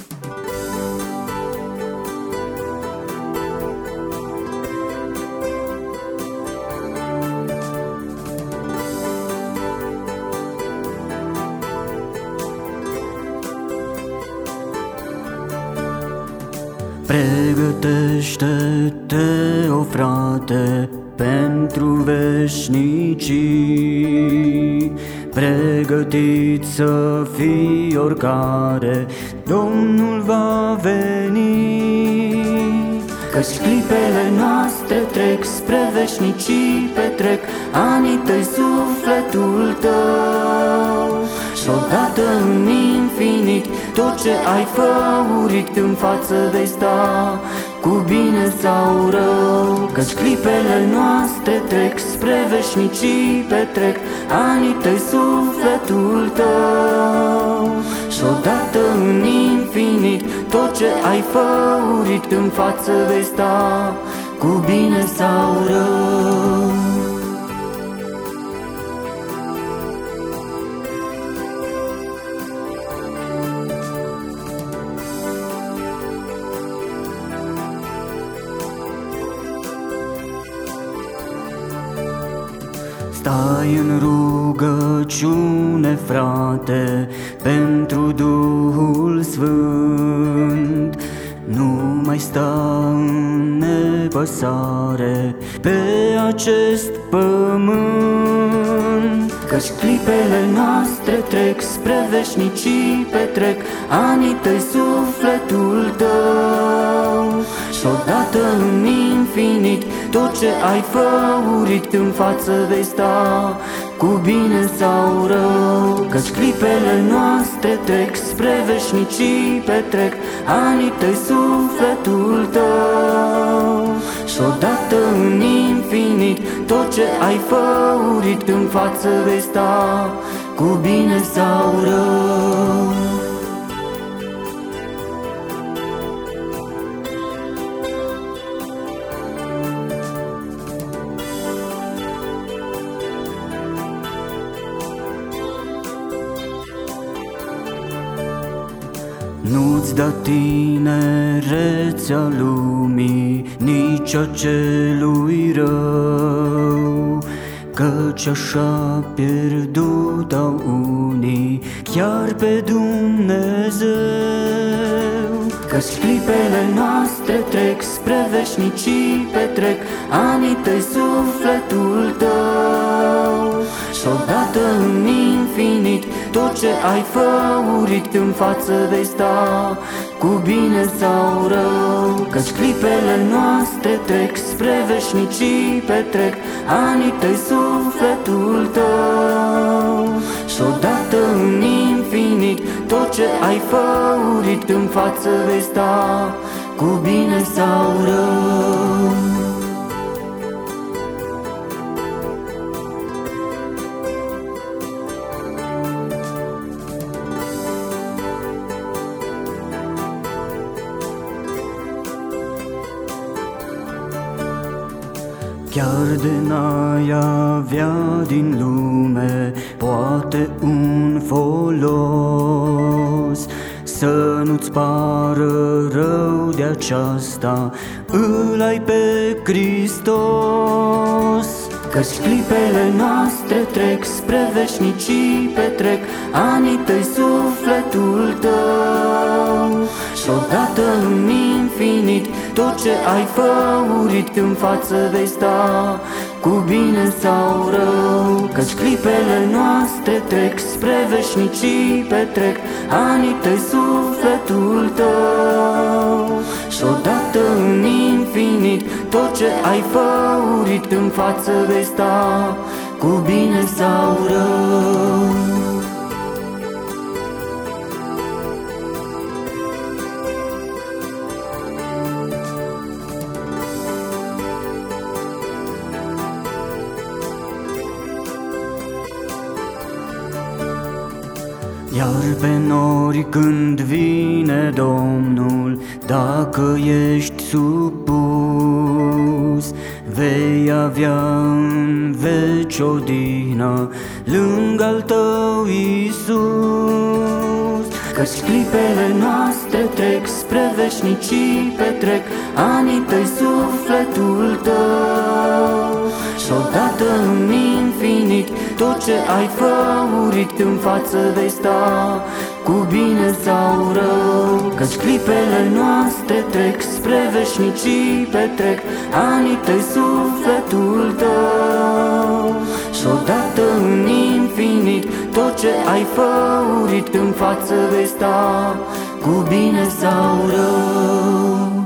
Pregătește-te, o frate, pentru veșnicii. Pregătit să fii oricare Domnul va veni. Căci clipele noastre trec, spre veșnicii petrec anii tăi, sufletul tău. Și odată în infinit tot ce ai făurit în față vei sta, cu bine sau rău. Căci clipele noastre trec, spre veșnicii petrec anii tăi, sufletul tău. Și odată în infinit tot ce ai făurit în față vei sta, cu bine sau rău. Stai în rugăciune, frate, pentru Duhul Sfânt. Nu mai sta în nepăsare pe acest pământ. Căci clipele noastre trec, spre veșnicii petrec anii tăi, sufletul tău. Și odată în infinit tot ce ai făurit în față vei sta, cu bine sau rău. Căci clipele noastre trec, spre veșnicii petrec anii tăi, sufletul tău. Și odată în infinit tot ce ai făurit în față vei sta, cu bine sau rău. Nu-ți da tinerețea lumii, nici a celui rău, căci așa pierdut au unii chiar pe Dumnezeu. Căci clipele noastre trec, spre veșnicii petrec anii tăi, sufletul tău. Și odată în infinit tot ce ai făurit în față vei sta, cu bine sau rău. Căci clipele noastre trec, spre veșnicii petrec anii tăi, sufletul tău. Și odată în infinit tot ce ai făurit în față vei sta, cu bine sau rău. Chiar de n-ai avea din lume poate un folos, să nu-ți pară rău de aceasta, îl ai pe Hristos. Căci clipele noastre trec, spre veșnicii petrec anii tăi, sufletul tău. Și odată în infinit tot ce ai făurit în față vei sta, cu bine sau rău. Căci clipele noastre trec, spre veșnicii petrec anii tăi, sufletul tău. Și odată în infinit tot ce ai făurit în față vei sta, cu bine sau rău. Iar pe nori când vine Domnul, dacă ești supus, vei avea în veci odihnă lângă al tău Iisus. Căci clipele noastre trec, spre veșnicii petrec anii tăi, sufletul tău. Și odată în infinit tot ce ai făurit în față vei sta, cu bine sau rău. Căci clipele noastre trec, spre veșnicii petrec anii tăi, sufletul tău. Și odată în infinit tot ce ai făurit în față vei sta, cu bine sau rău.